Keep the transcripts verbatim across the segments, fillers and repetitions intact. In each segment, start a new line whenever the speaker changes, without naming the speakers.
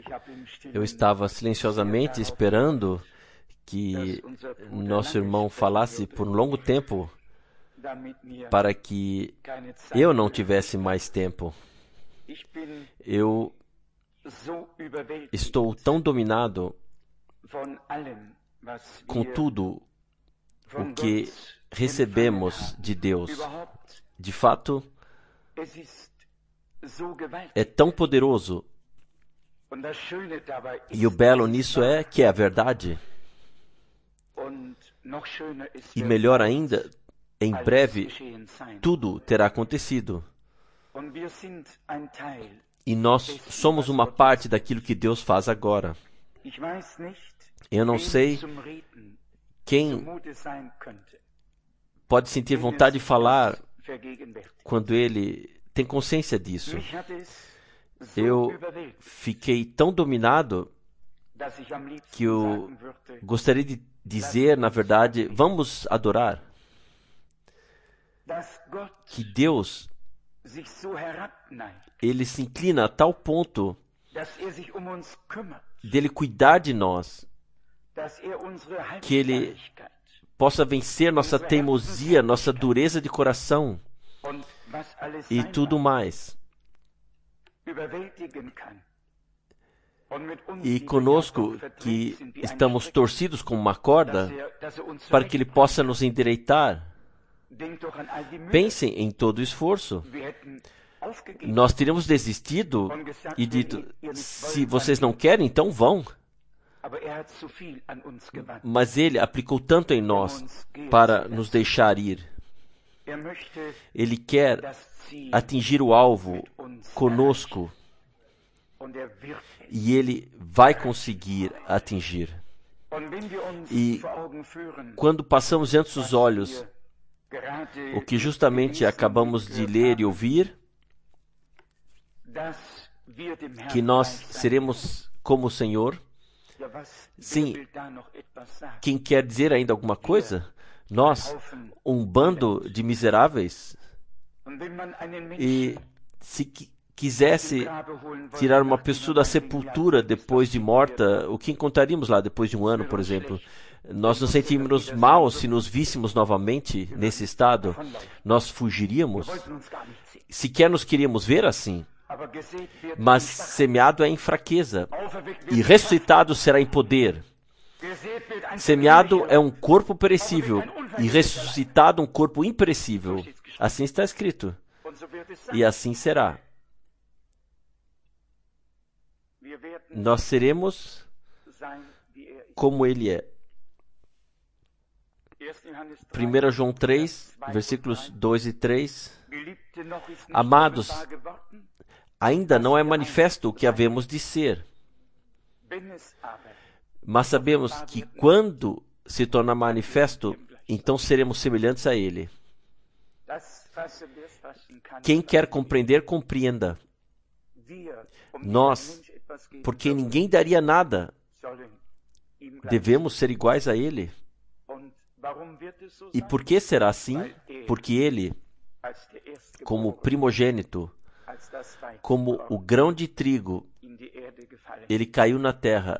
Eu estava silenciosamente esperando que nosso irmão falasse por um longo tempo para que eu não tivesse mais tempo. Eu estou tão dominado com tudo o que recebemos de Deus. De fato, é tão poderoso. E o belo nisso é que é a verdade. E melhor ainda, em breve, tudo terá acontecido. E nós somos uma parte daquilo que Deus faz agora. Eu não sei quem pode sentir vontade de falar quando ele tem consciência disso. Eu fiquei tão dominado que eu gostaria de dizer, na verdade, vamos adorar. Que Deus, ele se inclina a tal ponto dele cuidar de nós, que ele possa vencer nossa teimosia, nossa dureza de coração e tudo mais. E conosco, que estamos torcidos como uma corda, para que ele possa nos endireitar. Pensem em todo o esforço. Nós teríamos desistido e dito, se vocês não querem, então vão. Mas ele aplicou tanto em nós para nos deixar ir. Ele quer atingir o alvo conosco e ele vai conseguir atingir. E quando passamos diante dos olhos o que justamente acabamos de ler e ouvir, que nós seremos como o Senhor. Sim, quem quer dizer ainda alguma coisa? Nós, um bando de miseráveis. E se qui- quisesse tirar uma pessoa da sepultura depois de morta, o que encontraríamos lá depois de um ano, por exemplo? Nós nos sentiríamos mal se nos víssemos novamente nesse estado. Nós fugiríamos. Sequer nos queríamos ver assim. Mas semeado é em fraqueza, e ressuscitado será em poder. Semeado é um corpo perecível, e ressuscitado um corpo imperecível. Assim está escrito. E assim será. Nós seremos como Ele é. primeiro João três, versículos dois e três. Amados, ainda não é manifesto o que havemos de ser. Mas sabemos que quando se tornar manifesto, então seremos semelhantes a Ele. Quem quer compreender, compreenda. Nós, porque ninguém daria nada, devemos ser iguais a Ele. E por que será assim? Porque Ele, como primogênito, como o grão de trigo, ele caiu na terra,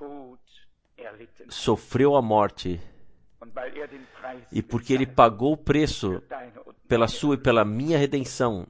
sofreu a morte, e porque ele pagou o preço pela sua e pela minha redenção,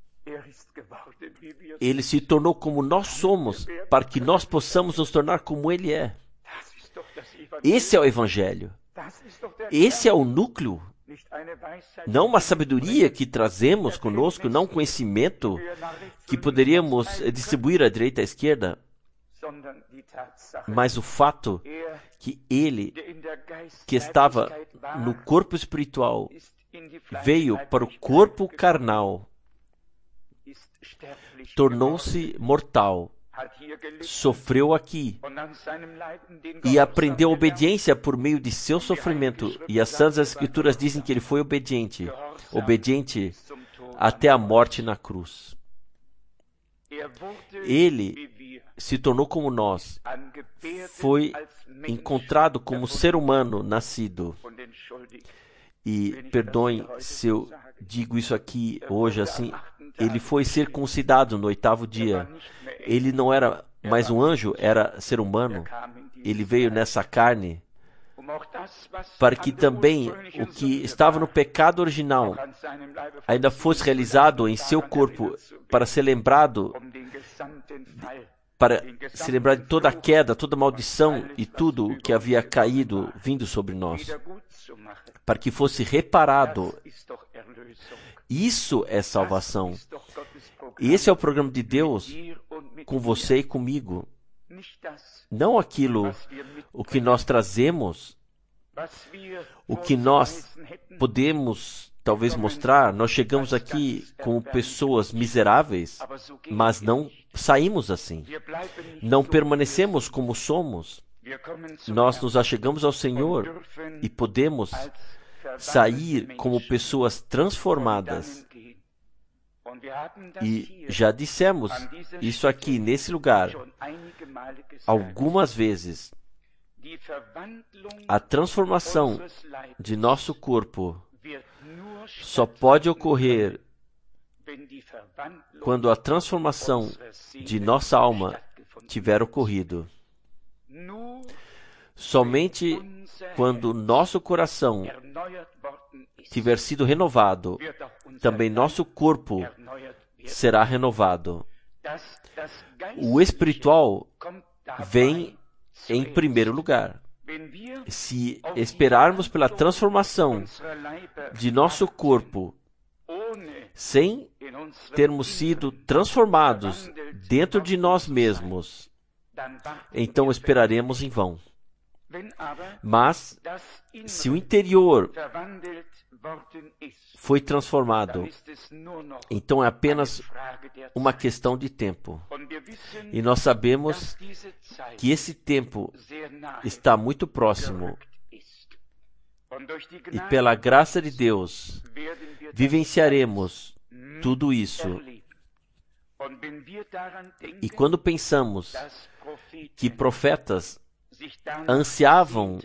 ele se tornou como nós somos, para que nós possamos nos tornar como ele é. Esse é o Evangelho. Esse é o núcleo. Não uma sabedoria que trazemos conosco, não um conhecimento que poderíamos distribuir à direita e à esquerda, mas o fato que ele, que estava no corpo espiritual, veio para o corpo carnal, tornou-se mortal, sofreu aqui e aprendeu obediência por meio de seu sofrimento. E as Santas Escrituras dizem que ele foi obediente, obediente até a morte na cruz. Ele se tornou como nós, foi encontrado como ser humano nascido. E perdoem se eu digo isso aqui hoje assim, ele foi circuncidado no oitavo dia. Ele não era mas um anjo era ser humano. Ele veio nessa carne para que também o que estava no pecado original ainda fosse realizado em seu corpo, para ser lembrado, para se lembrar de toda a queda, toda a maldição e tudo o que havia caído vindo sobre nós, para que fosse reparado. Isso é salvação. Esse é o programa de Deus com você e comigo. Não aquilo o que nós trazemos, o que nós podemos talvez mostrar. Nós chegamos aqui como pessoas miseráveis, mas não saímos assim. Não permanecemos como somos. Nós nos achegamos ao Senhor e podemos sair como pessoas transformadas. E já dissemos isso aqui nesse lugar algumas vezes. A transformação de nosso corpo só pode ocorrer quando a transformação de nossa alma tiver ocorrido. Somente quando nosso coração tiver sido renovado, também nosso corpo será renovado. O espiritual vem em primeiro lugar. Se esperarmos pela transformação de nosso corpo sem termos sido transformados dentro de nós mesmos, então esperaremos em vão. Mas, se o interior foi transformado, então é apenas uma questão de tempo. E nós sabemos que esse tempo está muito próximo. E pela graça de Deus, vivenciaremos tudo isso. E quando pensamos que profetas ansiavam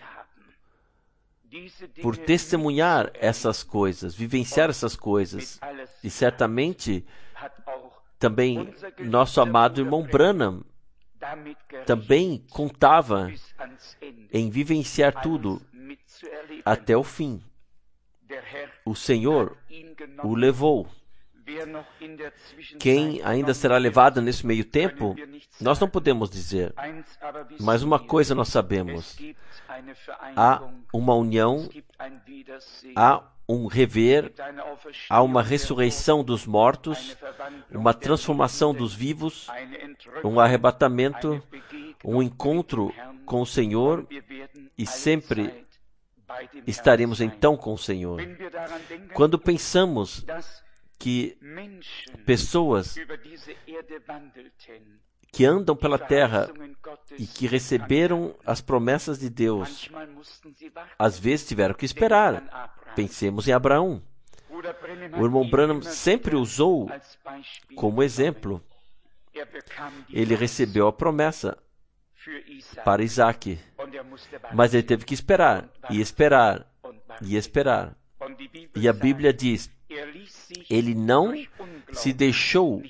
por testemunhar essas coisas, vivenciar essas coisas, e certamente também nosso amado irmão Branham também contava em vivenciar tudo até o fim. O Senhor o levou. Quem ainda será levado nesse meio tempo, nós não podemos dizer. Mas uma coisa nós sabemos: há uma união, há um rever, há uma ressurreição dos mortos, uma transformação dos vivos, um arrebatamento, um encontro com o Senhor, e sempre estaremos então com o Senhor. Quando pensamos que pessoas que andam pela terra e que receberam as promessas de Deus, às vezes tiveram que esperar. Pensemos em Abraão. O irmão Branham sempre usou como exemplo. Ele recebeu a promessa para Isaac, mas ele teve que esperar, e esperar, e esperar. E a Bíblia diz: ele não se deixou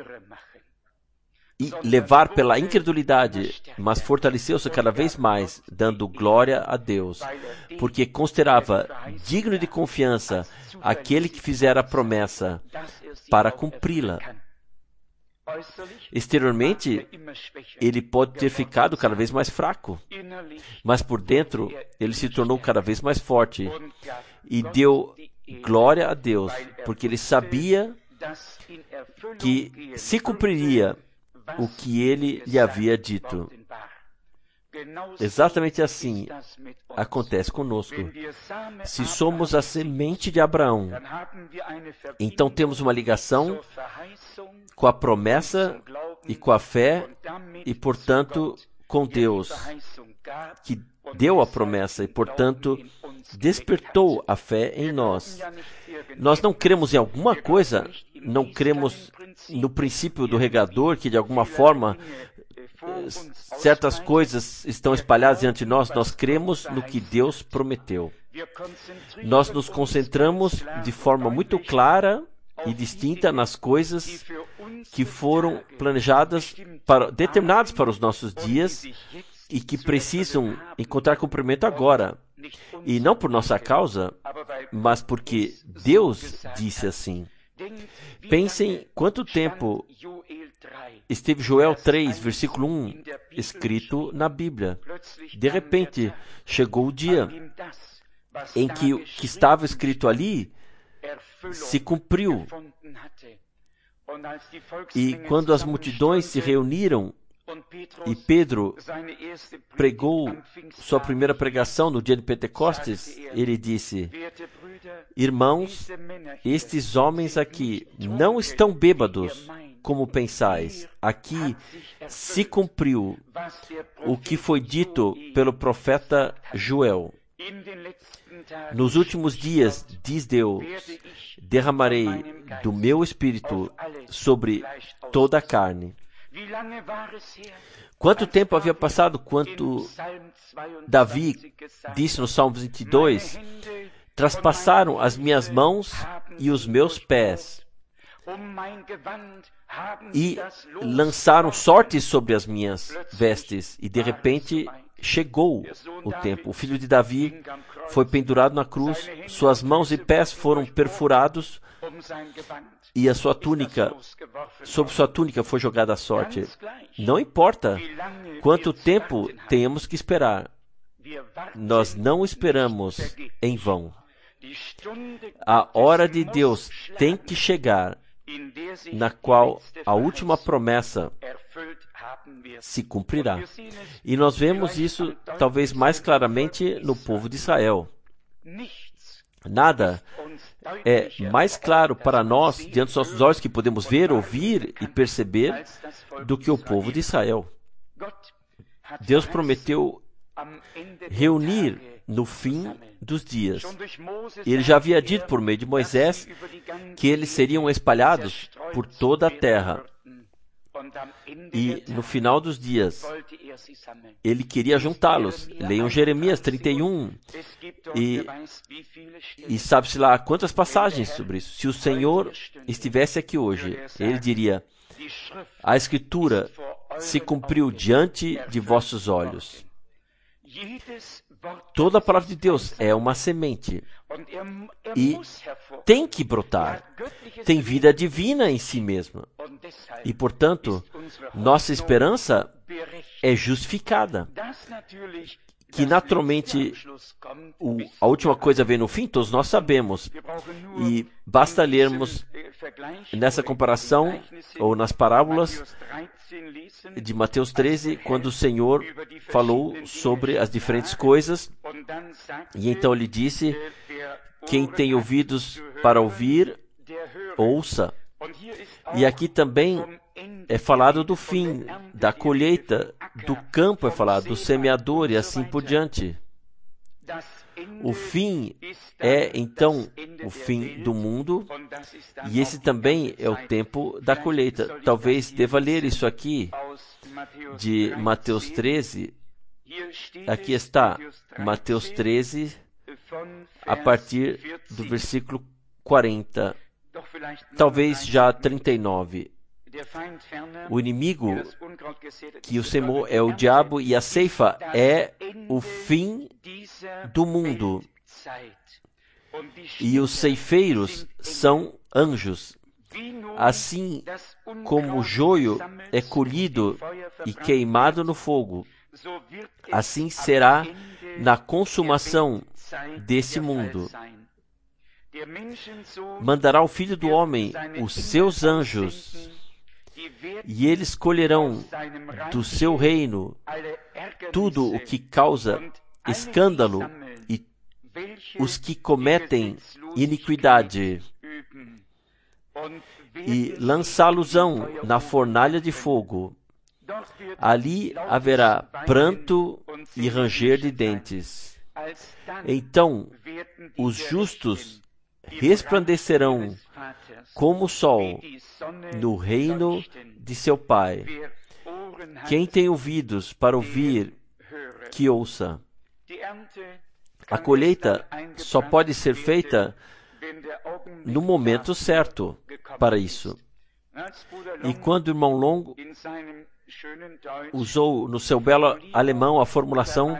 e levar pela incredulidade, mas fortaleceu-se cada vez mais, dando glória a Deus, porque considerava digno de confiança aquele que fizera a promessa para cumpri-la. Exteriormente, ele pode ter ficado cada vez mais fraco, mas por dentro, ele se tornou cada vez mais forte e deu glória a Deus, porque ele sabia que se cumpriria o que ele lhe havia dito. Exatamente assim acontece conosco. Se somos a semente de Abraão, então temos uma ligação com a promessa e com a fé e, portanto, com Deus, que deu a promessa e, portanto, despertou a fé em nós. Nós não cremos em alguma coisa, não cremos no princípio do regador, que de alguma forma certas coisas estão espalhadas diante de nós. Nós cremos no que Deus prometeu. Nós nos concentramos de forma muito clara e distinta nas coisas que foram planejadas, para, determinadas para os nossos dias e que precisam encontrar cumprimento agora. E não por nossa causa, mas porque Deus disse assim. Pensem quanto tempo esteve Joel três, versículo um, escrito na Bíblia. De repente, chegou o dia em que o que estava escrito ali se cumpriu. E quando as multidões se reuniram e Pedro pregou sua primeira pregação no dia de Pentecostes, ele disse: irmãos, estes homens aqui não estão bêbados, como pensais. Aqui se cumpriu o que foi dito pelo profeta Joel. Nos últimos dias, diz Deus, derramarei do meu espírito sobre toda a carne. Quanto tempo havia passado quando Davi disse no Salmo vinte e dois: traspassaram as minhas mãos e os meus pés, e lançaram sortes sobre as minhas vestes, e de repente chegou o tempo. O filho de Davi foi pendurado na cruz, suas mãos e pés foram perfurados, e a sua túnica, sobre sua túnica foi jogada a sorte. Não importa quanto tempo tenhamos que esperar, nós não esperamos em vão. A hora de Deus tem que chegar, na qual a última promessa se cumprirá. E nós vemos isso talvez mais claramente no povo de Israel. Nada é mais claro para nós, diante dos nossos olhos, que podemos ver, ouvir e perceber, do que o povo de Israel. Deus prometeu reunir no fim dos dias. Ele já havia dito por meio de Moisés que eles seriam espalhados por toda a terra. E no final dos dias, ele queria juntá-los. Leiam Jeremias trinta e um. E, e sabe-se lá quantas passagens sobre isso. Se o Senhor estivesse aqui hoje, ele diria: a Escritura se cumpriu diante de vossos olhos. Toda a palavra de Deus é uma semente e tem que brotar. Tem vida divina em si mesma. E, portanto, nossa esperança é justificada. Que, naturalmente, o, a última coisa vem no fim, todos nós sabemos. E basta lermos nessa comparação, ou nas parábolas de Mateus treze, quando o Senhor falou sobre as diferentes coisas. E então ele disse: quem tem ouvidos para ouvir, ouça. E aqui também é falado do fim, da colheita, do campo é falado, do semeador e assim por diante. O fim é, então, o fim do mundo, e esse também é o tempo da colheita. Talvez deva ler isso aqui, de Mateus treze. Aqui está, Mateus treze, a partir do versículo quarenta. Talvez já trinta e nove. O inimigo que o semou é o diabo, e a ceifa é o fim do mundo. E os ceifeiros são anjos. Assim como o joio é colhido e queimado no fogo, assim será na consumação desse mundo. Mandará o Filho do Homem os seus anjos, e eles colherão do seu reino tudo o que causa escândalo e os que cometem iniquidade, e lançá-los-ão na fornalha de fogo. Ali haverá pranto e ranger de dentes. Então os justos resplandecerão como o sol no reino de seu Pai. Quem tem ouvidos para ouvir, que ouça. A colheita só pode ser feita no momento certo para isso. E quando o irmão Longo usou no seu belo alemão a formulação,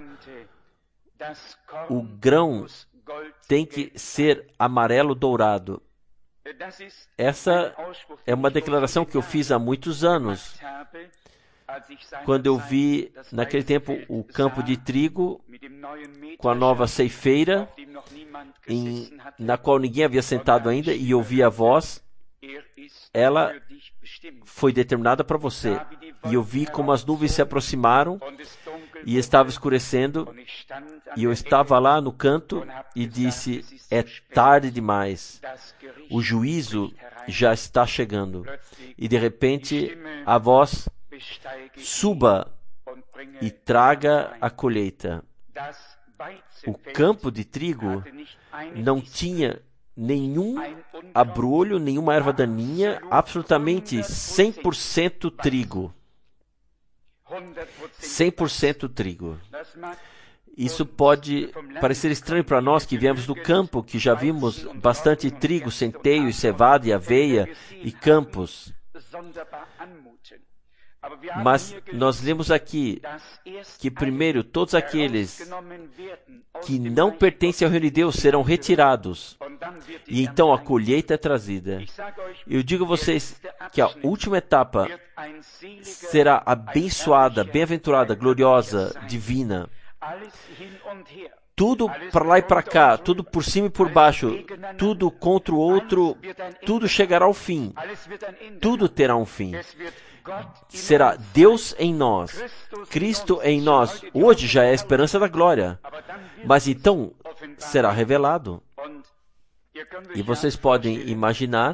o grão tem que ser amarelo dourado. Essa é uma declaração que eu fiz há muitos anos, quando eu vi, naquele tempo, o campo de trigo com a nova ceifeira, em, na qual ninguém havia sentado ainda, e eu vi a voz, ela foi determinada para você. E eu vi como as nuvens se aproximaram e estava escurecendo, e eu estava lá no canto e disse, é tarde demais, o juízo já está chegando. E de repente a voz, suba e traga a colheita. O campo de trigo não tinha nenhum abrolho, nenhuma erva daninha, absolutamente cem por cento trigo. cem por cento trigo. Isso pode parecer estranho para nós que viemos do campo, que já vimos bastante trigo, centeio, e cevada e aveia e campos. Mas nós lemos aqui que primeiro todos aqueles que não pertencem ao reino de Deus serão retirados. E então a colheita é trazida. Eu digo a vocês que a última etapa será abençoada, bem-aventurada, gloriosa, divina. Tudo para lá e para cá, tudo por cima e por baixo, tudo contra o outro, tudo chegará ao fim. Tudo terá um fim. Será Deus em nós, Cristo em nós. Hoje já é a esperança da glória, mas então será revelado. E vocês podem imaginar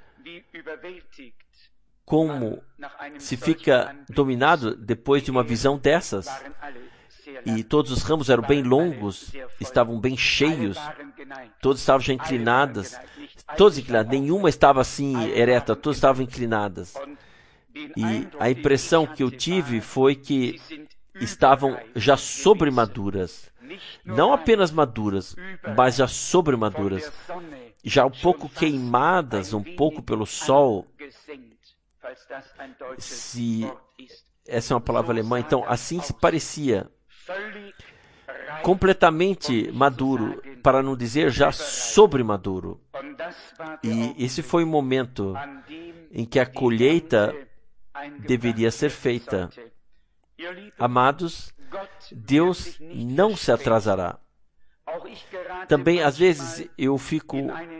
como se fica dominado depois de uma visão dessas. E todos os ramos eram bem longos, estavam bem cheios, todos estavam já inclinadas, todos inclinados, nenhuma estava assim ereta, todas estavam inclinadas. E a impressão que eu tive foi que estavam já sobremaduras. Não apenas maduras, mas já sobremaduras. Já um pouco queimadas, um pouco pelo sol. Se essa é uma palavra alemã, então assim se parecia. Completamente maduro, para não dizer já sobremaduro. E esse foi o momento em que a colheita deveria ser feita. Amados, Deus não se atrasará. Também, às vezes, eu fico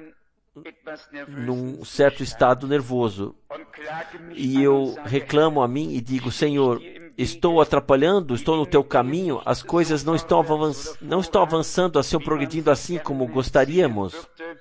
num certo estado nervoso e eu reclamo a mim e digo, Senhor, estou atrapalhando, estou no teu caminho, as coisas não estão, avanç... não estão avançando assim, progredindo assim como gostaríamos.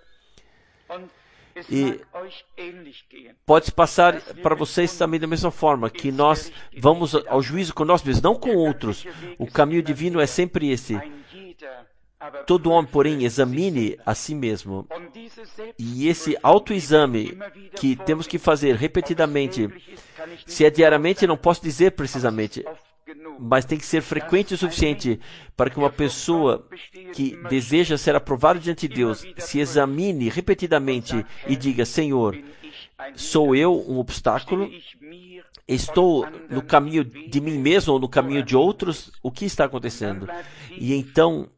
E pode passar para vocês também da mesma forma, que nós vamos ao juízo com nós mesmos, não com outros. O caminho divino é sempre esse. Todo homem, porém, examine a si mesmo. E esse autoexame que temos que fazer repetidamente, se é diariamente, não posso dizer precisamente, mas tem que ser frequente o suficiente para que uma pessoa que deseja ser aprovada diante de Deus se examine repetidamente e diga, Senhor, sou eu um obstáculo? Estou no caminho de mim mesmo ou no caminho de outros? O que está acontecendo? E então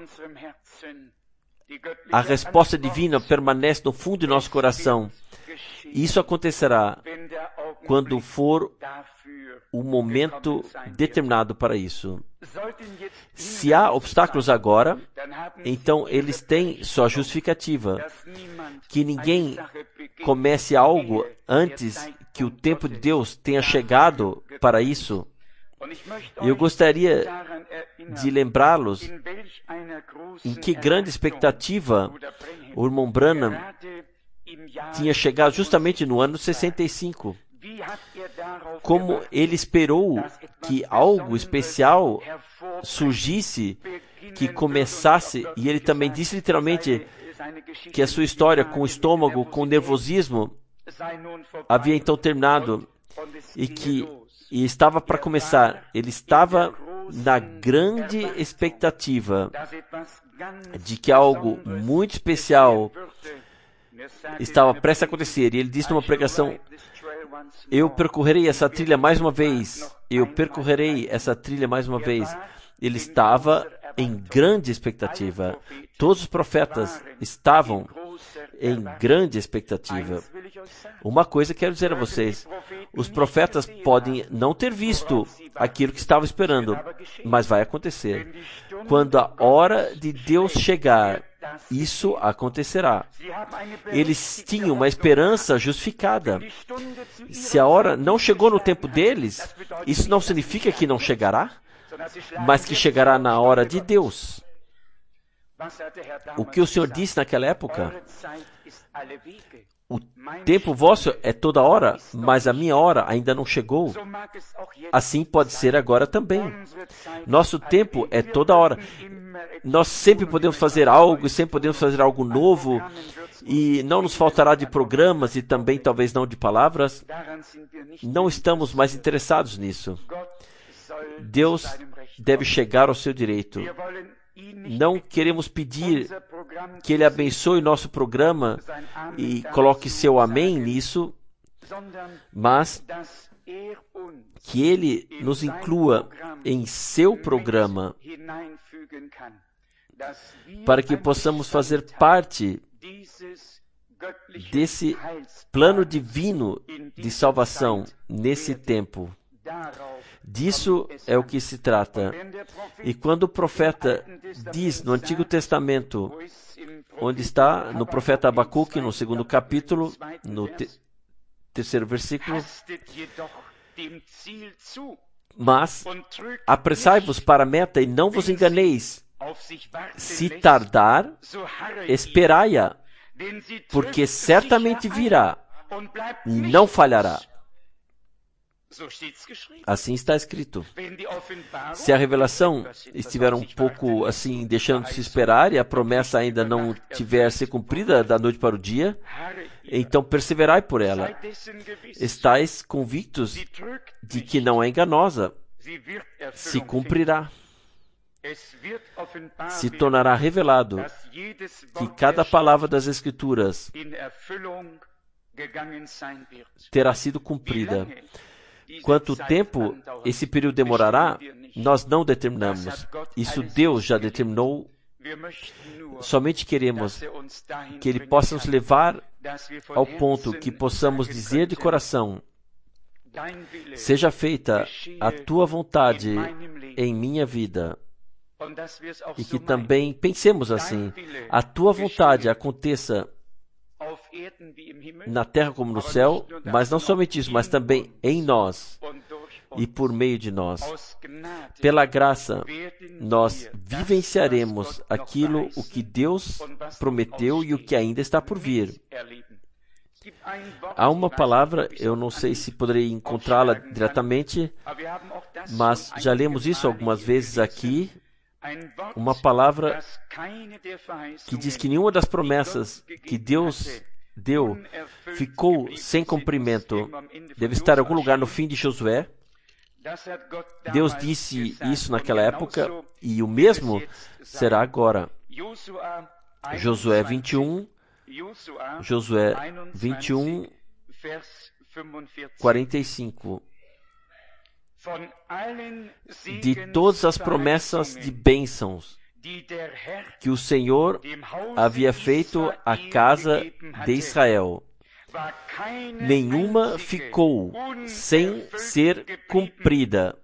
a resposta divina permanece no fundo de nosso coração. Isso acontecerá quando for o momento determinado para isso. Se há obstáculos agora, então eles têm sua justificativa. Que ninguém comece algo antes que o tempo de Deus tenha chegado para isso. Eu gostaria de lembrá-los em que grande expectativa o irmão Branham tinha chegado justamente no ano sessenta e cinco. Como ele esperou que algo especial surgisse, que começasse, e ele também disse literalmente que a sua história com o estômago, com o nervosismo, havia então terminado e que e estava para começar. Ele estava na grande expectativa de que algo muito especial estava prestes a acontecer. E ele disse numa pregação: eu percorrerei essa trilha mais uma vez. Eu percorrerei essa trilha mais uma vez. Ele estava em grande expectativa. Todos os profetas estavam em grande expectativa. Uma coisa quero dizer a vocês: os profetas podem não ter visto aquilo que estavam esperando, mas vai acontecer. Quando a hora de Deus chegar, isso acontecerá. Eles tinham uma esperança justificada. Se a hora não chegou no tempo deles, isso não significa que não chegará, mas que chegará na hora de Deus. O que o Senhor disse naquela época: o tempo vosso é toda hora, mas a minha hora ainda não chegou. Assim pode ser agora também. Nosso tempo é toda hora. Nós sempre podemos fazer algo, e sempre podemos fazer algo novo, e não nos faltará de programas e também talvez não de palavras. Não estamos mais interessados nisso. Deus deve chegar ao seu direito. Não queremos pedir que Ele abençoe nosso programa e coloque seu amém nisso, mas que Ele nos inclua em seu programa, para que possamos fazer parte desse plano divino de salvação nesse tempo. Disso é o que se trata. E quando o profeta diz no Antigo Testamento, onde está no profeta Abacuque, no segundo capítulo, no te terceiro versículo: mas apressai-vos para a meta e não vos enganeis. Se tardar, esperai-a, porque certamente virá e não falhará. Assim está escrito. Se a revelação estiver um pouco assim, deixando de se esperar, e a promessa ainda não tiver se cumprida da noite para o dia, então perseverai por ela. Estais convictos de que não é enganosa, se cumprirá. Se tornará revelado que cada palavra das Escrituras terá sido cumprida. Quanto tempo esse período demorará, nós não determinamos. Isso Deus já determinou. Somente queremos que Ele possa nos levar ao ponto que possamos dizer de coração: seja feita a Tua vontade em minha vida. E que também pensemos assim: a Tua vontade aconteça na terra como no céu, mas não somente isso, mas também em nós e por meio de nós. Pela graça, nós vivenciaremos aquilo o que Deus prometeu e o que ainda está por vir. Há uma palavra, eu não sei se poderei encontrá-la diretamente, mas já lemos isso algumas vezes aqui. Uma palavra que diz que nenhuma das promessas que Deus deu ficou sem cumprimento. Deve estar em algum lugar no fim de Josué. Deus disse isso naquela época e o mesmo será agora. Josué vinte e um, Josué vinte e um, quarenta e cinco. De todas as promessas de bênçãos que o Senhor havia feito à casa de Israel, nenhuma ficou sem ser cumprida.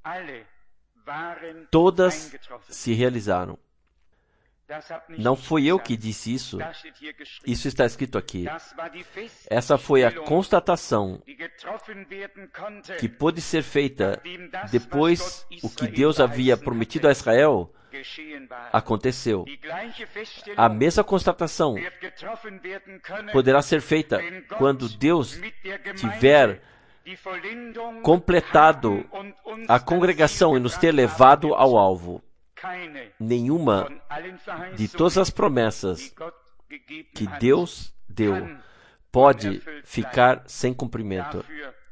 Todas se realizaram. Não fui eu que disse isso. Isso está escrito aqui. Essa foi a constatação que pôde ser feita depois o que Deus havia prometido a Israel aconteceu. A mesma constatação poderá ser feita quando Deus tiver completado a congregação e nos ter levado ao alvo. Nenhuma de todas as promessas que Deus deu pode ficar sem cumprimento.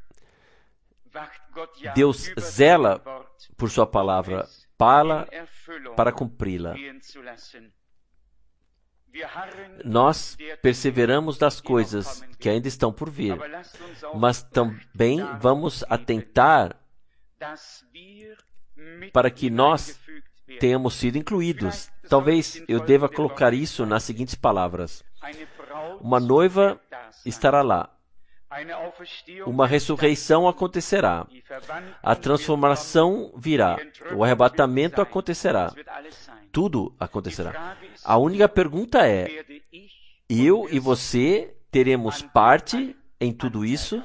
Deus zela por sua palavra para, para cumpri-la. Nós perseveramos das coisas que ainda estão por vir, mas também vamos atentar para que nós tenhamos sido incluídos. Talvez eu deva colocar isso nas seguintes palavras: uma noiva estará lá, uma ressurreição acontecerá, a transformação virá, o arrebatamento acontecerá, tudo acontecerá. A única pergunta é: eu e você teremos parte em tudo isso?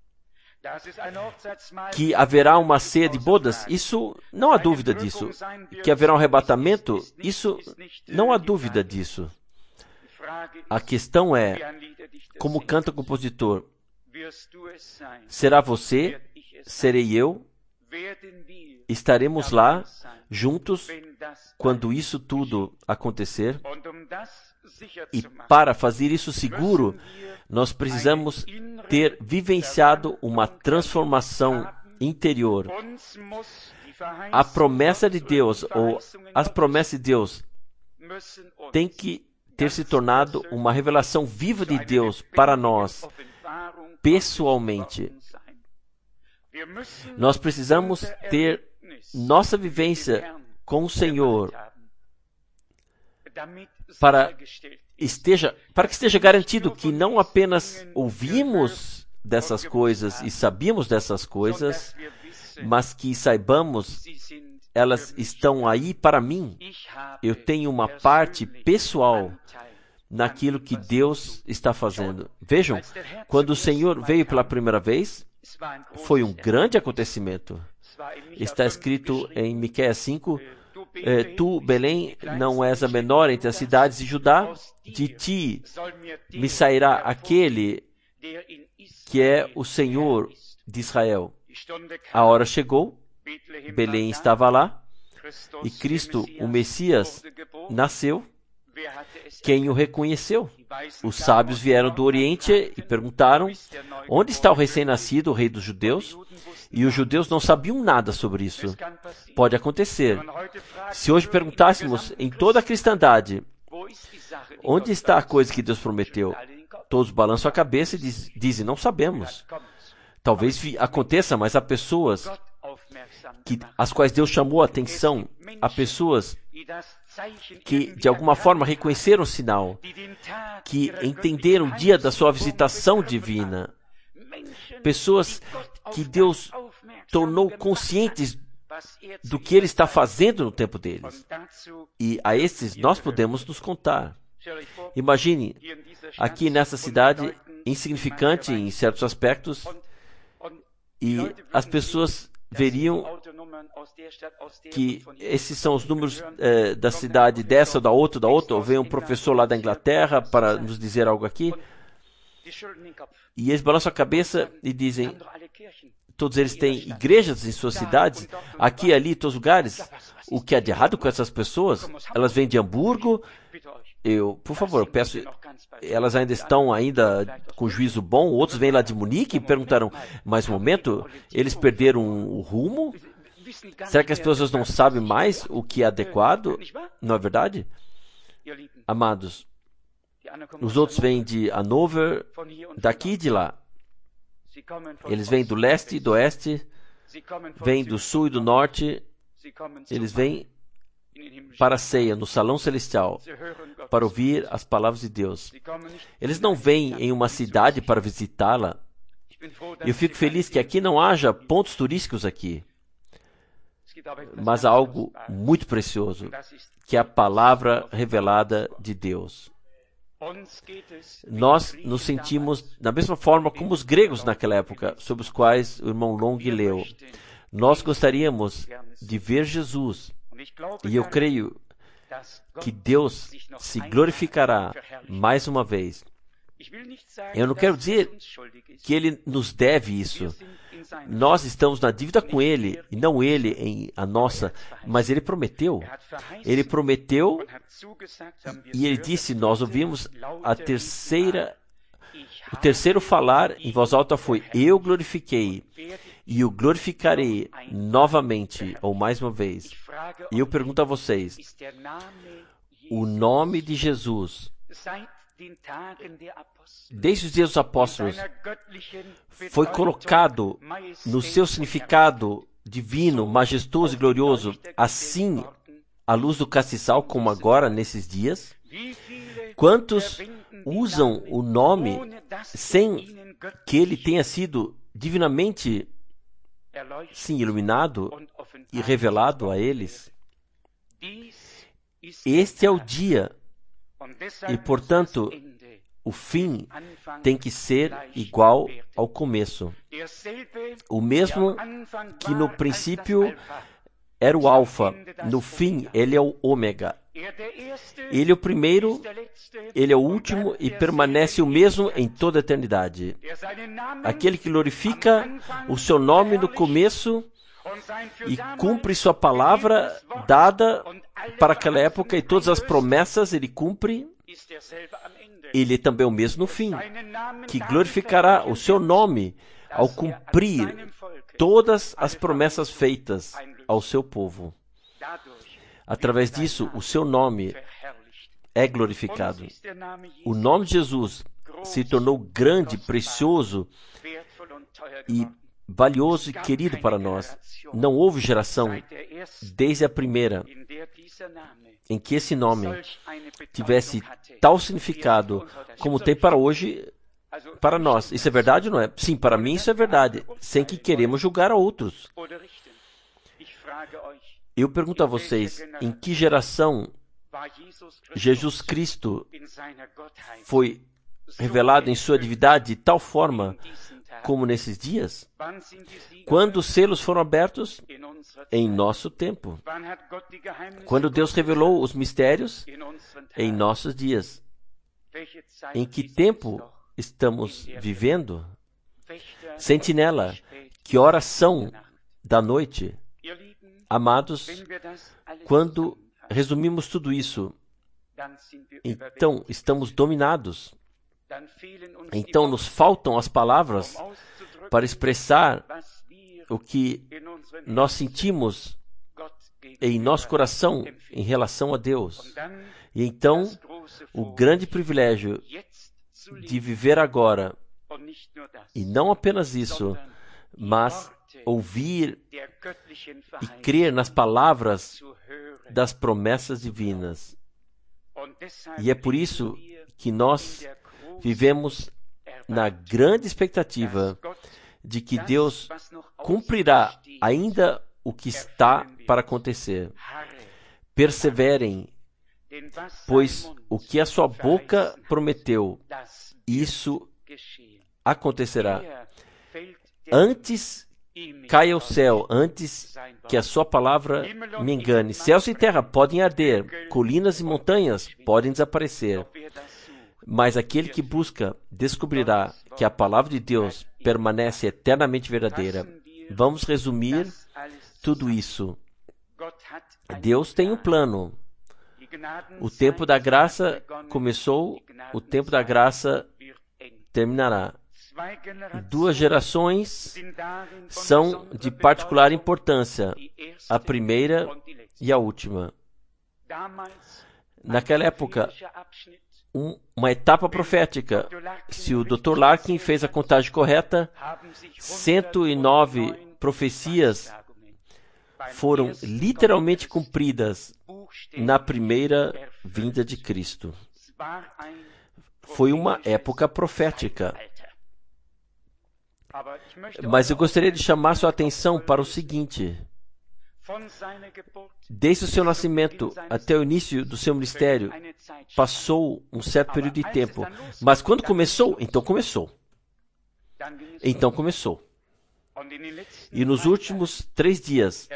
Que haverá uma ceia de bodas? Isso, não há dúvida disso. Que haverá um arrebatamento? Isso, não há dúvida disso. A questão é, como canta o compositor: será você? Serei eu? Estaremos lá juntos quando isso tudo acontecer? E para fazer isso seguro, nós precisamos ter vivenciado uma transformação interior. A promessa de Deus, ou as promessas de Deus, tem que ter se tornado uma revelação viva de Deus para nós, pessoalmente. Nós precisamos ter nossa vivência com o Senhor para, esteja, para que esteja garantido que não apenas ouvimos dessas coisas e sabíamos dessas coisas, mas que saibamos, elas estão aí para mim. Eu tenho uma parte pessoal naquilo que Deus está fazendo. Vejam, quando o Senhor veio pela primeira vez, foi um grande acontecimento. Está escrito em Miqueias cinco, eh, tu, Belém, não és a menor entre as cidades de Judá, de ti me sairá aquele que é o Senhor de Israel. A hora chegou, Belém estava lá, e Cristo, o Messias, nasceu. Quem o reconheceu? Os sábios vieram do Oriente e perguntaram: onde está o recém-nascido, o rei dos judeus? E os judeus não sabiam nada sobre isso. Pode acontecer. Se hoje perguntássemos em toda a cristandade: onde está a coisa que Deus prometeu? Todos balançam a cabeça e diz, dizem: não sabemos. Talvez aconteça, mas há pessoas que, as quais Deus chamou a atenção, há pessoas que de alguma forma reconheceram o sinal, que entenderam o dia da sua visitação divina, pessoas que Deus tornou conscientes do que Ele está fazendo no tempo deles. E a esses nós podemos nos contar. Imagine, aqui nessa cidade, insignificante em certos aspectos, e as pessoas veriam que esses são os números eh, da cidade dessa ou da outra, da outra, ou vem um professor lá da Inglaterra para nos dizer algo aqui, e eles balançam a cabeça e dizem: todos eles têm igrejas em suas cidades, aqui, ali, em todos os lugares. O que há de errado com essas pessoas? Elas vêm de Hamburgo. Eu, por favor, eu peço, elas ainda estão ainda com juízo bom. Outros vêm lá de Munique e perguntaram: mas um momento, eles perderam o rumo? Será que as pessoas não sabem mais o que é adequado? Não é verdade? Amados, os outros vêm de Hannover, daqui e de lá. Eles vêm do leste e do oeste, vêm do sul e do norte. Eles vêm para a ceia, no salão celestial, para ouvir as palavras de Deus. Eles não vêm em uma cidade para visitá-la. Eu fico feliz que aqui não haja pontos turísticos aqui, mas há algo muito precioso, que é a palavra revelada de Deus. Nós nos sentimos da mesma forma como os gregos naquela época, sobre os quais o irmão Long leu. Nós gostaríamos de ver Jesus, e eu creio que Deus se glorificará mais uma vez. Eu não quero dizer que Ele nos deve isso. Nós estamos na dívida com Ele, e não Ele em a nossa, mas Ele prometeu. Ele prometeu, e Ele disse, nós ouvimos a terceira, o terceiro falar em voz alta foi: eu glorifiquei, e o glorificarei novamente, ou mais uma vez. E eu pergunto a vocês, o nome de Jesus desde os dias dos apóstolos, foi colocado no seu significado divino, majestoso e glorioso, assim, à luz do castiçal, como agora, nesses dias? Quantos usam o nome sem que ele tenha sido divinamente, sim, iluminado e revelado a eles? Este é o dia e, portanto, o fim tem que ser igual ao começo. O mesmo que no princípio era o alfa, no fim ele é o ômega. Ele é o primeiro, ele é o último e permanece o mesmo em toda a eternidade. Aquele que glorifica o seu nome no começo e cumpre sua palavra dada para aquela época e todas as promessas ele cumpre, ele é também o mesmo no fim, que glorificará o seu nome ao cumprir todas as promessas feitas ao seu povo. Através disso, o seu nome é glorificado. O nome de Jesus se tornou grande, precioso e valioso e querido para nós. Não houve geração, desde a primeira, em que esse nome tivesse tal significado como tem para hoje, para nós. Isso é verdade ou não é? Sim, para mim isso é verdade, sem que queremos julgar a outros. Eu pergunto a vocês, em que geração Jesus Cristo foi revelado em sua divindade de tal forma como nesses dias? Quando os selos foram abertos? Em nosso tempo. Quando Deus revelou os mistérios? Em nossos dias. Em que tempo estamos vivendo? Sentinela, que horas são da noite? Amados, quando resumimos tudo isso, então estamos dominados. Então nos faltam as palavras para expressar o que nós sentimos em nosso coração em relação a Deus. E então, o grande privilégio de viver agora, e não apenas isso, mas ouvir e crer nas palavras das promessas divinas. E é por isso que nós vivemos na grande expectativa de que Deus cumprirá ainda o que está para acontecer. Perseverem, pois o que a sua boca prometeu, isso acontecerá. Antes caia o céu, antes que a sua palavra me engane. Céus e terra podem arder, colinas e montanhas podem desaparecer. Mas aquele que busca descobrirá que a palavra de Deus permanece eternamente verdadeira. Vamos resumir tudo isso. Deus tem um plano. O tempo da graça começou, o tempo da graça terminará. Duas gerações são de particular importância, a primeira e a última. Naquela época, um, uma etapa profética. Se o doutor Larkin fez a contagem correta, cento e nove profecias foram literalmente cumpridas na primeira vinda de Cristo. Foi uma época profética. Mas eu gostaria de chamar sua atenção para o seguinte: desde o seu nascimento até o início do seu ministério, passou um certo período de tempo. Mas quando começou, então começou. Então começou. E nos últimos três dias,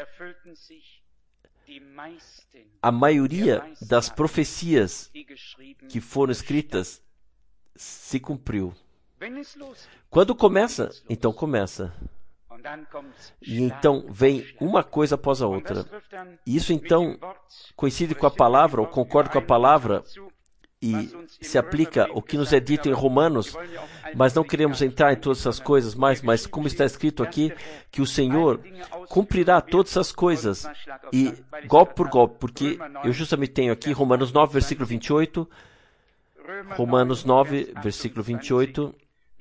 a maioria das profecias que foram escritas se cumpriu. Quando começa, então começa. E então vem uma coisa após a outra. Isso então coincide com a palavra, ou concorda com a palavra, e se aplica o que nos é dito em Romanos, mas não queremos entrar em todas essas coisas mais, mas como está escrito aqui, que o Senhor cumprirá todas essas coisas, e golpe por golpe, porque eu justamente tenho aqui Romanos nove, versículo vinte e oito, Romanos nove, versículo vinte e oito.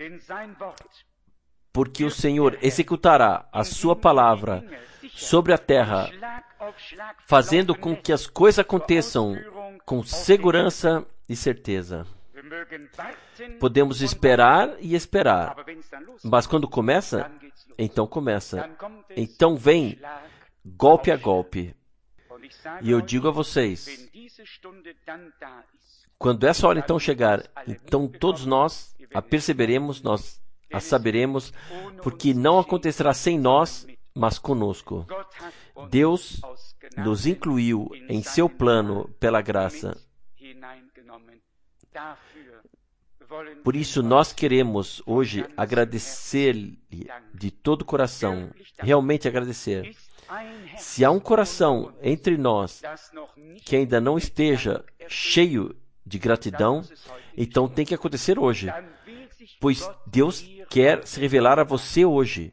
Porque o Senhor executará a sua palavra sobre a terra, fazendo com que as coisas aconteçam com segurança e certeza. Podemos esperar e esperar, mas quando começa, então começa. Então vem golpe a golpe. E eu digo a vocês, quando essa hora então chegar, então todos nós a perceberemos, nós a saberemos, porque não acontecerá sem nós, mas conosco. Deus nos incluiu em seu plano pela graça. Por isso nós queremos hoje agradecer-lhe de todo o coração, realmente agradecer. Se há um coração entre nós que ainda não esteja cheio de gratidão, então tem que acontecer hoje, pois Deus quer se revelar a você hoje.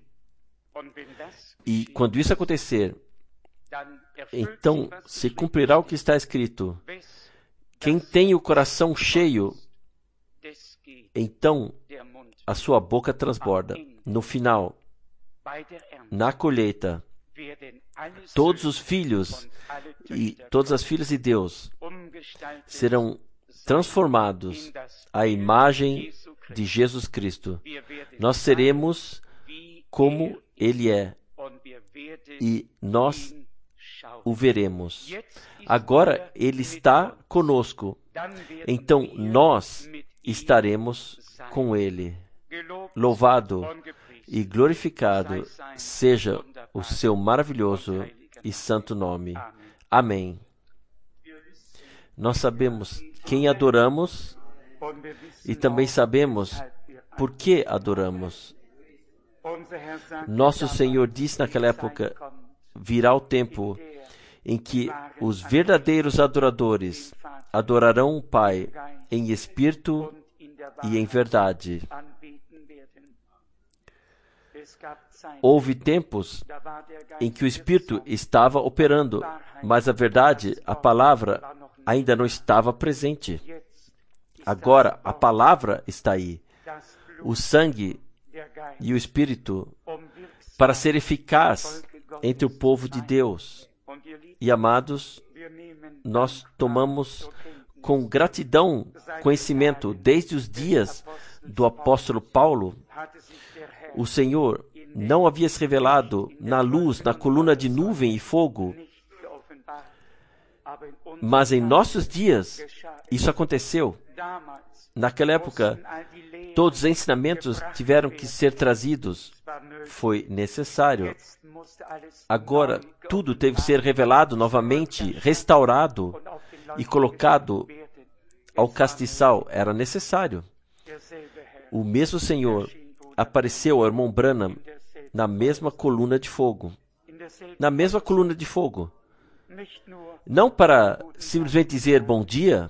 E quando isso acontecer, então se cumprirá o que está escrito. Quem tem o coração cheio, então a sua boca transborda. No final, na colheita, todos os filhos e todas as filhas de Deus serão transformados à imagem de Jesus Cristo. Nós seremos como Ele é e nós o veremos. Agora Ele está conosco, então nós estaremos com Ele. Louvado e glorificado seja o seu maravilhoso e santo nome. Amém. Nós sabemos quem adoramos e também sabemos por que adoramos. Nosso Senhor disse naquela época, virá o tempo em que os verdadeiros adoradores adorarão o Pai em espírito e em verdade. Houve tempos em que o Espírito estava operando, mas a verdade, a palavra, ainda não estava presente. Agora, a palavra está aí. O sangue e o Espírito para ser eficaz entre o povo de Deus. E, amados, nós tomamos com gratidão conhecimento desde os dias do apóstolo Paulo. O Senhor não havia se revelado na luz, na coluna de nuvem e fogo, mas em nossos dias isso aconteceu. Naquela época, todos os ensinamentos tiveram que ser trazidos. Foi necessário. Agora, tudo teve que ser revelado novamente, restaurado e colocado ao castiçal. Era necessário. O mesmo Senhor apareceu ao irmão Branham na mesma coluna de fogo. Na mesma coluna de fogo. Não para simplesmente dizer bom dia.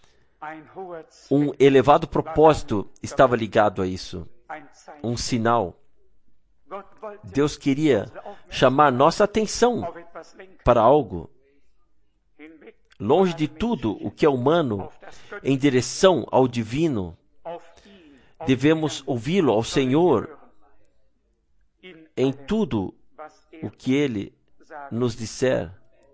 Um elevado propósito estava ligado a isso. Um sinal. Deus queria chamar nossa atenção para algo. Longe de tudo o que é humano, em direção ao divino, devemos ouvi-lo, ao Senhor, em tudo o que Ele nos disser.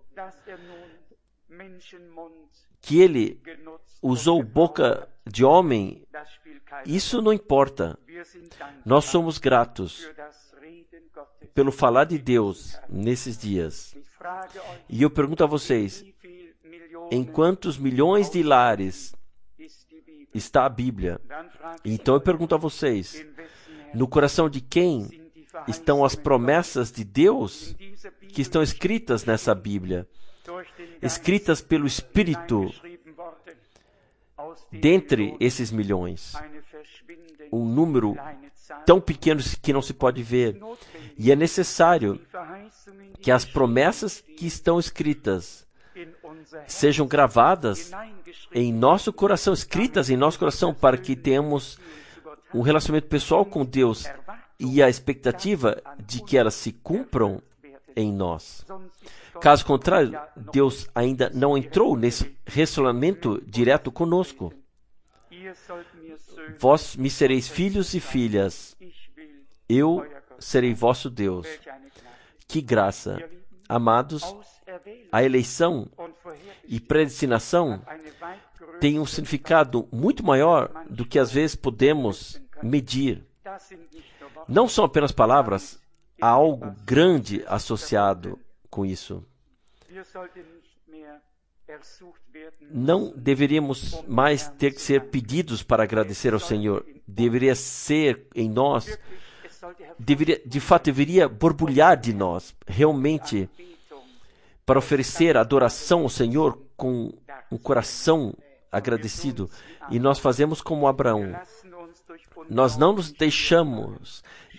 Que Ele usou boca de homem, isso não importa. Nós somos gratos pelo falar de Deus nesses dias. E eu pergunto a vocês, em quantos milhões de lares está a Bíblia? Então eu pergunto a vocês, no coração de quem estão as promessas de Deus que estão escritas nessa Bíblia? Escritas pelo Espírito, dentre esses milhões. Um número tão pequeno que não se pode ver. E é necessário que as promessas que estão escritas sejam gravadas em nosso coração, escritas em nosso coração, para que tenhamos um relacionamento pessoal com Deus e a expectativa de que elas se cumpram em nós. Caso contrário, Deus ainda não entrou nesse relacionamento direto conosco. Vós me sereis filhos e filhas, eu serei vosso Deus. Que graça! Amados, a eleição e predestinação tem um significado muito maior do que às vezes podemos medir. Não são apenas palavras, há algo grande associado com isso. Não deveríamos mais ter que ser pedidos para agradecer ao Senhor. Deveria ser em nós, deveria, de fato, deveria borbulhar de nós, realmente, para oferecer adoração ao Senhor com um coração agradecido. E nós fazemos como Abraão. Nós não nos deixamos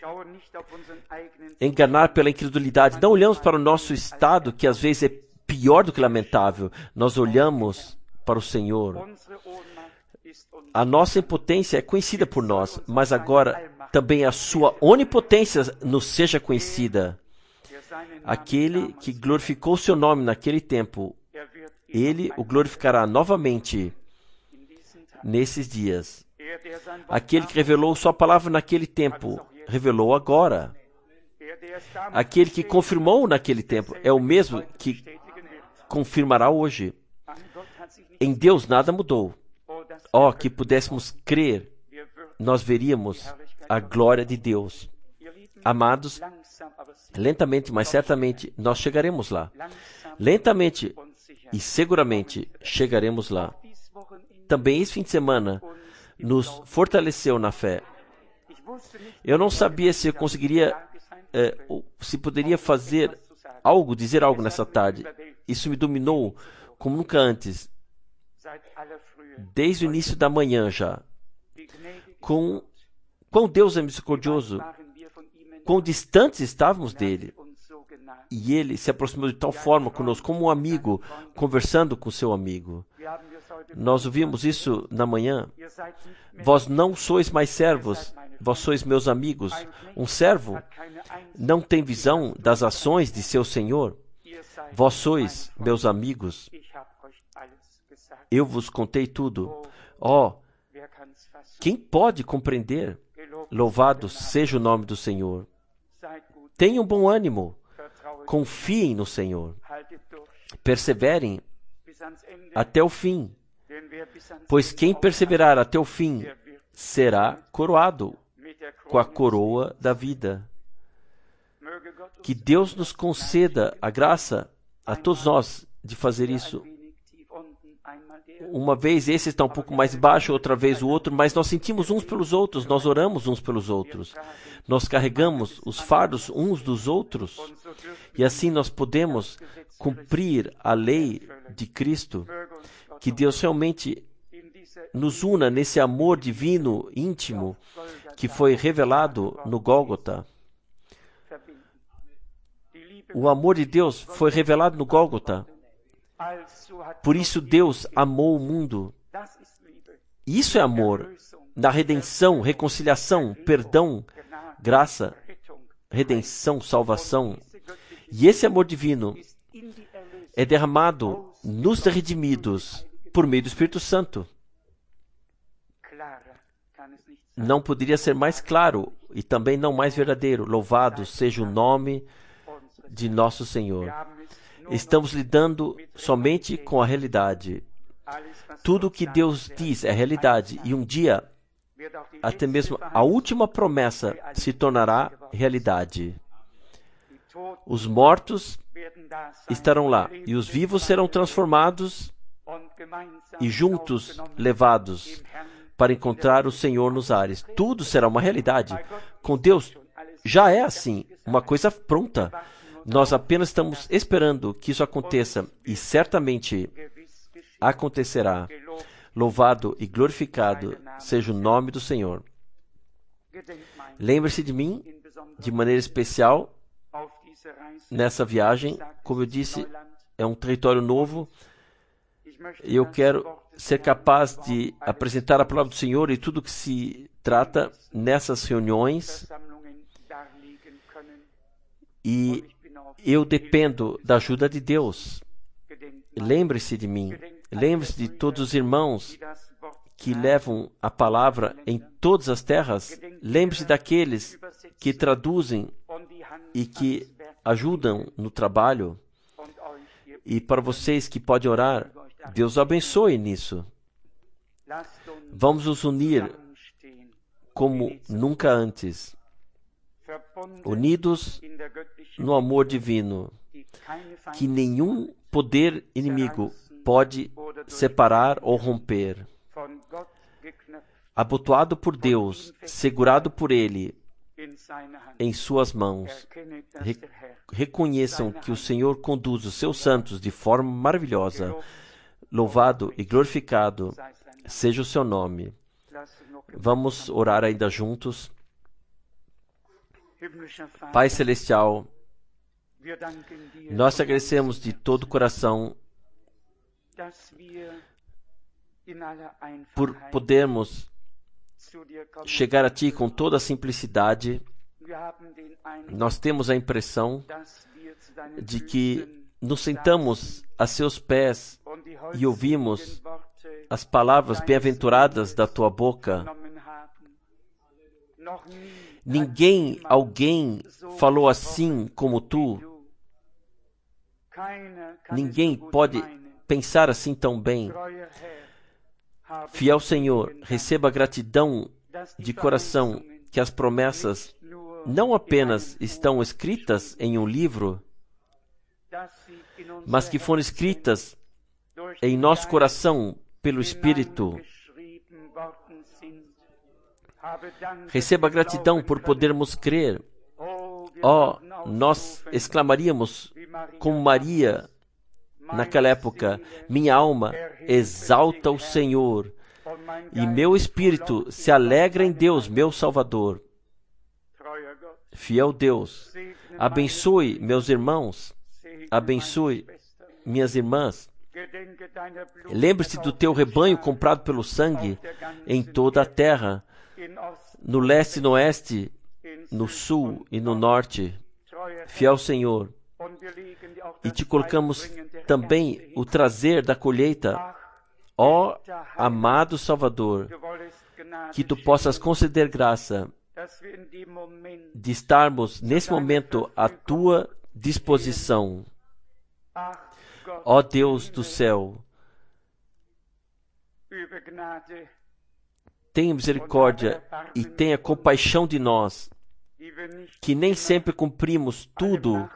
enganar pela incredulidade. Não olhamos para o nosso estado, que às vezes é pior do que lamentável. Nós olhamos para o Senhor. A nossa impotência é conhecida por nós, mas agora também a sua onipotência nos seja conhecida. Aquele que glorificou seu nome naquele tempo, ele o glorificará novamente nesses dias. Aquele que revelou sua palavra naquele tempo, revelou agora. Aquele que confirmou naquele tempo é o mesmo que confirmará hoje. Em Deus nada mudou. Oh, que pudéssemos crer, nós veríamos a glória de Deus. Amados, lentamente, mas certamente, nós chegaremos lá. Lentamente e seguramente chegaremos lá. Também esse fim de semana nos fortaleceu na fé. Eu não sabia se eu conseguiria, eh, se poderia fazer algo, dizer algo nessa tarde. Isso me dominou como nunca antes. Desde o início da manhã já. Com quão Deus é misericordioso, quão distantes estávamos dele. E ele se aproximou de tal forma conosco, como um amigo, conversando com seu amigo. Nós ouvimos isso na manhã. Vós não sois mais servos, vós sois meus amigos. Um servo não tem visão das ações de seu senhor. Vós sois meus amigos. Eu vos contei tudo. Ó, oh, quem pode compreender? Louvado seja o nome do Senhor. Tenham bom ânimo. Confiem no Senhor. Perseverem até o fim. Pois quem perseverar até o fim será coroado com a coroa da vida. Que Deus nos conceda a graça a todos nós de fazer isso. Uma vez esse está um pouco mais baixo, outra vez o outro, mas nós sentimos uns pelos outros, nós oramos uns pelos outros. Nós carregamos os fardos uns dos outros e assim nós podemos cumprir a lei de Cristo. Que Deus realmente nos una nesse amor divino, íntimo, que foi revelado no Gólgota. O amor de Deus foi revelado no Gólgota. Por isso Deus amou o mundo. Isso é amor. Na redenção, reconciliação, perdão, graça, redenção, salvação. E esse amor divino é derramado nos redimidos por meio do Espírito Santo. Não poderia ser mais claro e também não mais verdadeiro. Louvado seja o nome de nosso Senhor. Estamos lidando somente com a realidade. Tudo o que Deus diz é realidade e um dia, até mesmo a última promessa se tornará realidade. Os mortos estarão lá e os vivos serão transformados e juntos levados para encontrar o Senhor nos ares. Tudo será uma realidade. Com Deus já é assim, uma coisa pronta. Nós apenas estamos esperando que isso aconteça e certamente acontecerá. Louvado e glorificado seja o nome do Senhor. Lembre-se de mim de maneira especial nessa viagem. Como eu disse, é um território novo. Eu quero ser capaz de apresentar a palavra do Senhor e tudo que se trata nessas reuniões. E eu dependo da ajuda de Deus. Lembre-se de mim. Lembre-se de todos os irmãos que levam a palavra em todas as terras. Lembre-se daqueles que traduzem e que ajudam no trabalho. E para vocês que podem orar, Deus abençoe nisso. Vamos nos unir como nunca antes, unidos no amor divino, que nenhum poder inimigo pode separar ou romper. Abotoado por Deus, segurado por Ele em suas mãos. Re- reconheçam que o Senhor conduz os seus santos de forma maravilhosa. Louvado e glorificado seja o seu nome. Vamos orar ainda juntos. Pai Celestial, nós te agradecemos de todo o coração por podermos chegar a Ti com toda a simplicidade. Nós temos a impressão de que nos sentamos a Seus pés e ouvimos as palavras bem-aventuradas da Tua boca. Ninguém, alguém falou assim como Tu. Ninguém pode pensar assim tão bem. Fiel Senhor, receba gratidão de coração que as promessas não apenas estão escritas em um livro, mas que foram escritas em nosso coração pelo Espírito. Receba gratidão por podermos crer. Ó, oh, nós exclamaríamos como Maria naquela época: minha alma exalta o Senhor e meu espírito se alegra em Deus, meu Salvador. Fiel Deus, abençoe meus irmãos, abençoe minhas irmãs. Lembre-se do teu rebanho comprado pelo sangue em toda a terra, no leste e no oeste, no sul e no norte. Fiel Senhor, e te colocamos também o trazer da colheita. Ó amado Salvador, que tu possas conceder graça de estarmos nesse momento à tua disposição. Ó Deus do céu, tenha misericórdia e tenha compaixão de nós, que nem sempre cumprimos tudo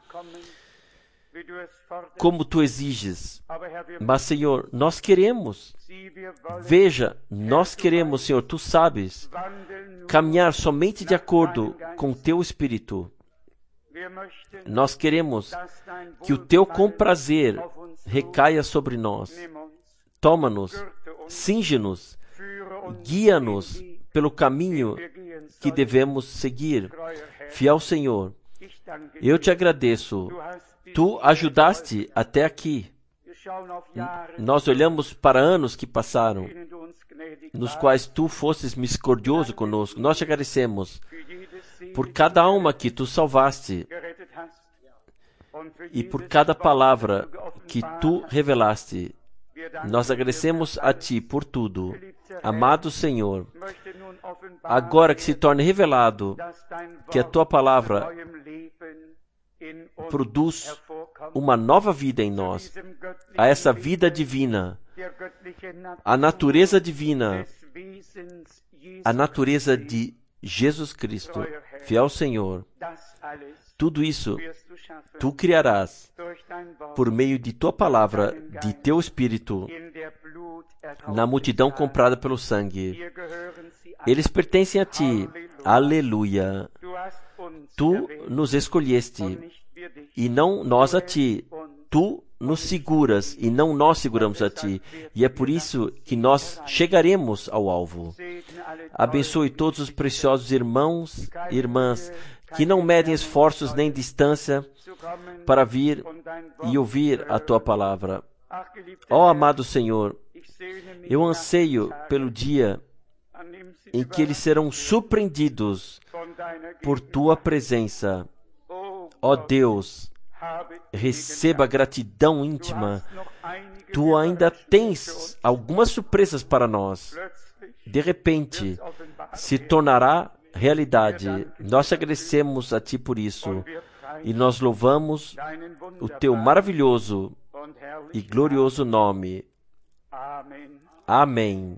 como tu exiges. Mas, Senhor, nós queremos. Veja, nós queremos, Senhor, tu sabes, caminhar somente de acordo com o teu Espírito. Nós queremos que o teu comprazer recaia sobre nós. Toma-nos, cinge-nos, guia-nos pelo caminho que devemos seguir. Fiel Senhor, eu te agradeço. Tu ajudaste até aqui. Nós olhamos para anos que passaram, nos quais tu fostes misericordioso conosco. Nós te agradecemos por cada alma que tu salvaste e por cada palavra que tu revelaste. Nós agradecemos a ti por tudo. Amado Senhor, agora que se torne revelado que a tua palavra produz uma nova vida em nós, a essa vida divina, a natureza divina, a natureza de Jesus Cristo. Fiel Senhor, tudo isso tu criarás por meio de tua palavra, de teu Espírito, na multidão comprada pelo sangue. Eles pertencem a ti. Aleluia. Tu nos escolheste e não nós a ti. Tu nos seguras e não nós seguramos a ti. E é por isso que nós chegaremos ao alvo. Abençoe todos os preciosos irmãos e irmãs que não medem esforços nem distância para vir e ouvir a tua palavra. Ó amado Senhor, eu anseio pelo dia em que eles serão surpreendidos por tua presença. Ó Deus, receba gratidão íntima. Tu ainda tens algumas surpresas para nós. de repente se tornará realidade. Nós agradecemos a Ti por isso e nós louvamos o Teu maravilhoso e glorioso nome. Amém.